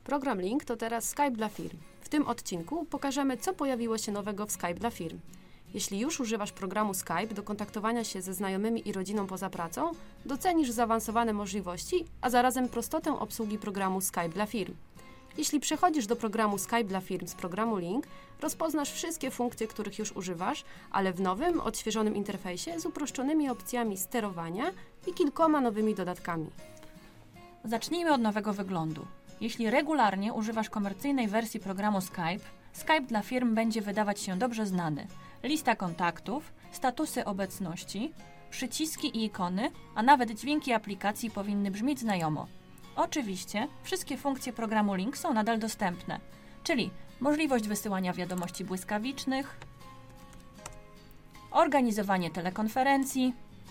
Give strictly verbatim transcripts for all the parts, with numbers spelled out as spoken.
Program Link to teraz Skype dla firm. W tym odcinku pokażemy, co pojawiło się nowego w Skype dla firm. Jeśli już używasz programu Skype do kontaktowania się ze znajomymi i rodziną poza pracą, docenisz zaawansowane możliwości, a zarazem prostotę obsługi programu Skype dla firm. Jeśli przechodzisz do programu Skype dla firm z programu Link, rozpoznasz wszystkie funkcje, których już używasz, ale w nowym, odświeżonym interfejsie z uproszczonymi opcjami sterowania i kilkoma nowymi dodatkami. Zacznijmy od nowego wyglądu. Jeśli regularnie używasz komercyjnej wersji programu Skype, Skype dla firm będzie wydawać się dobrze znany. Lista kontaktów, statusy obecności, przyciski i ikony, a nawet dźwięki aplikacji powinny brzmieć znajomo. Oczywiście wszystkie funkcje programu Link są nadal dostępne, czyli możliwość wysyłania wiadomości błyskawicznych, organizowanie telekonferencji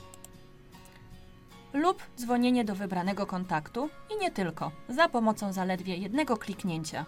lub dzwonienie do wybranego kontaktu i nie tylko, za pomocą zaledwie jednego kliknięcia.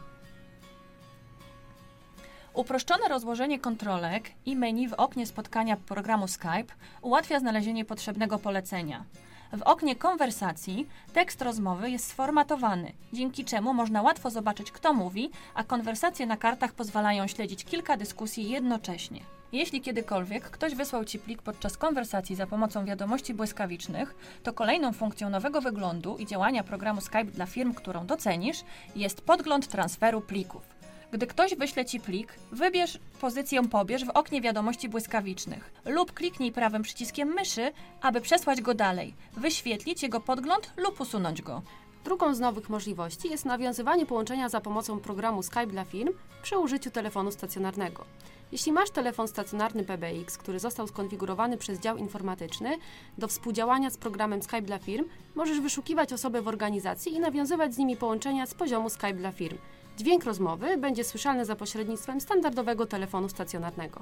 Uproszczone rozłożenie kontrolek i menu w oknie spotkania programu Skype ułatwia znalezienie potrzebnego polecenia. W oknie konwersacji tekst rozmowy jest sformatowany, dzięki czemu można łatwo zobaczyć, kto mówi, a konwersacje na kartach pozwalają śledzić kilka dyskusji jednocześnie. Jeśli kiedykolwiek ktoś wysłał Ci plik podczas konwersacji za pomocą wiadomości błyskawicznych, to kolejną funkcją nowego wyglądu i działania programu Skype dla firm, którą docenisz, jest podgląd transferu plików. Gdy ktoś wyśle Ci plik, wybierz pozycję Pobierz w oknie wiadomości błyskawicznych lub kliknij prawym przyciskiem myszy, aby przesłać go dalej, wyświetlić jego podgląd lub usunąć go. Drugą z nowych możliwości jest nawiązywanie połączenia za pomocą programu Skype dla firm przy użyciu telefonu stacjonarnego. Jeśli masz telefon stacjonarny P B X, który został skonfigurowany przez dział informatyczny do współdziałania z programem Skype dla firm, możesz wyszukiwać osoby w organizacji i nawiązywać z nimi połączenia z poziomu Skype dla firm. Dźwięk rozmowy będzie słyszalny za pośrednictwem standardowego telefonu stacjonarnego.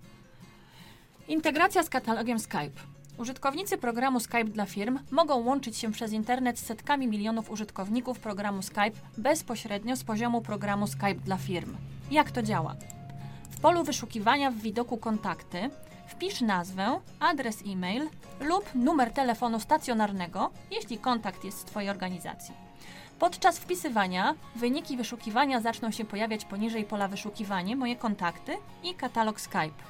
Integracja z katalogiem Skype. Użytkownicy programu Skype dla firm mogą łączyć się przez internet z setkami milionów użytkowników programu Skype bezpośrednio z poziomu programu Skype dla firm. Jak to działa? W polu wyszukiwania w widoku Kontakty wpisz nazwę, adres e-mail lub numer telefonu stacjonarnego, jeśli kontakt jest z Twojej organizacji. Podczas wpisywania wyniki wyszukiwania zaczną się pojawiać poniżej pola wyszukiwanie Moje kontakty i katalog Skype.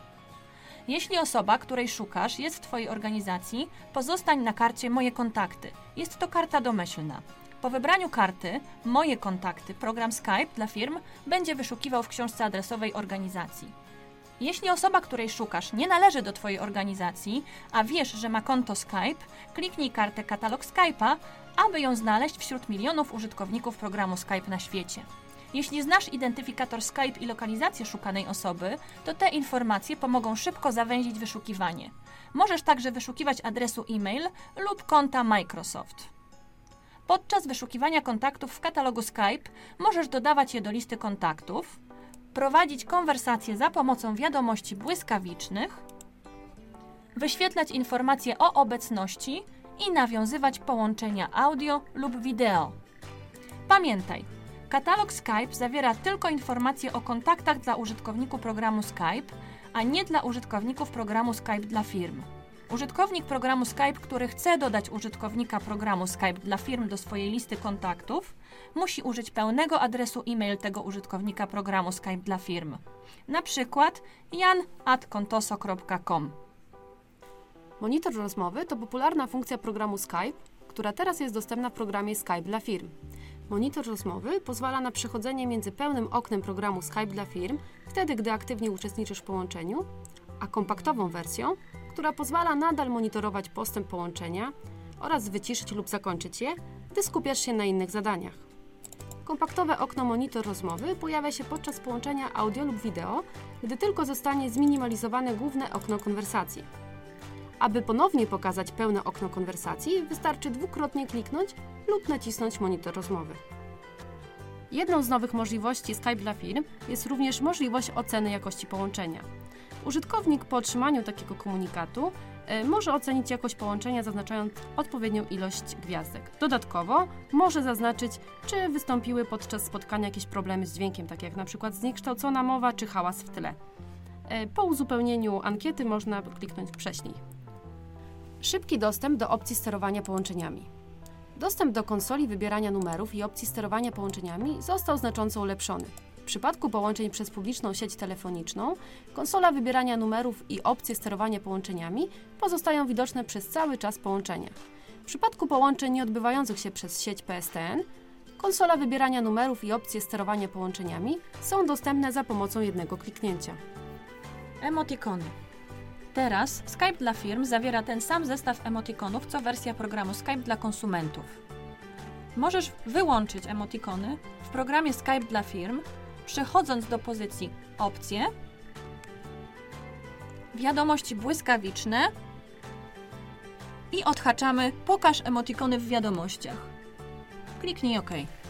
Jeśli osoba, której szukasz, jest w Twojej organizacji, pozostań na karcie Moje kontakty. Jest to karta domyślna. Po wybraniu karty Moje kontakty program Skype dla firm będzie wyszukiwał w książce adresowej organizacji. Jeśli osoba, której szukasz, nie należy do Twojej organizacji, a wiesz, że ma konto Skype, kliknij kartę Katalog Skype'a, aby ją znaleźć wśród milionów użytkowników programu Skype na świecie. Jeśli znasz identyfikator Skype i lokalizację szukanej osoby, to te informacje pomogą szybko zawęzić wyszukiwanie. Możesz także wyszukiwać adresu e-mail lub konta Microsoft. Podczas wyszukiwania kontaktów w katalogu Skype możesz dodawać je do listy kontaktów, prowadzić konwersacje za pomocą wiadomości błyskawicznych, wyświetlać informacje o obecności i nawiązywać połączenia audio lub wideo. Pamiętaj, katalog Skype zawiera tylko informacje o kontaktach dla użytkowników programu Skype, a nie dla użytkowników programu Skype dla firm. Użytkownik programu Skype, który chce dodać użytkownika programu Skype dla firm do swojej listy kontaktów, musi użyć pełnego adresu e-mail tego użytkownika programu Skype dla firm. Na przykład jan at kontoso kropka com. Monitor rozmowy to popularna funkcja programu Skype, która teraz jest dostępna w programie Skype dla firm. Monitor rozmowy pozwala na przechodzenie między pełnym oknem programu Skype dla firm, wtedy gdy aktywnie uczestniczysz w połączeniu, a kompaktową wersją, która pozwala nadal monitorować postęp połączenia oraz wyciszyć lub zakończyć je, gdy skupiasz się na innych zadaniach. Kompaktowe okno monitor rozmowy pojawia się podczas połączenia audio lub wideo, gdy tylko zostanie zminimalizowane główne okno konwersacji. Aby ponownie pokazać pełne okno konwersacji, wystarczy dwukrotnie kliknąć lub nacisnąć monitor rozmowy. Jedną z nowych możliwości Skype dla firm jest również możliwość oceny jakości połączenia. Użytkownik po otrzymaniu takiego komunikatu y, może ocenić jakość połączenia, zaznaczając odpowiednią ilość gwiazdek. Dodatkowo może zaznaczyć, czy wystąpiły podczas spotkania jakieś problemy z dźwiękiem, takie jak np. zniekształcona mowa czy hałas w tle. Y, po uzupełnieniu ankiety można kliknąć Prześlij. Szybki dostęp do opcji sterowania połączeniami. Dostęp do konsoli wybierania numerów i opcji sterowania połączeniami został znacząco ulepszony. W przypadku połączeń przez publiczną sieć telefoniczną, konsola wybierania numerów i opcje sterowania połączeniami pozostają widoczne przez cały czas połączenia. W przypadku połączeń nieodbywających się przez sieć P S T N, konsola wybierania numerów i opcje sterowania połączeniami są dostępne za pomocą jednego kliknięcia. Emotikony. Teraz Skype dla firm zawiera ten sam zestaw emotikonów, co wersja programu Skype dla konsumentów. Możesz wyłączyć emotikony w programie Skype dla firm, przechodząc do pozycji Opcje, Wiadomości błyskawiczne i odhaczamy Pokaż emotikony w wiadomościach. Kliknij OK.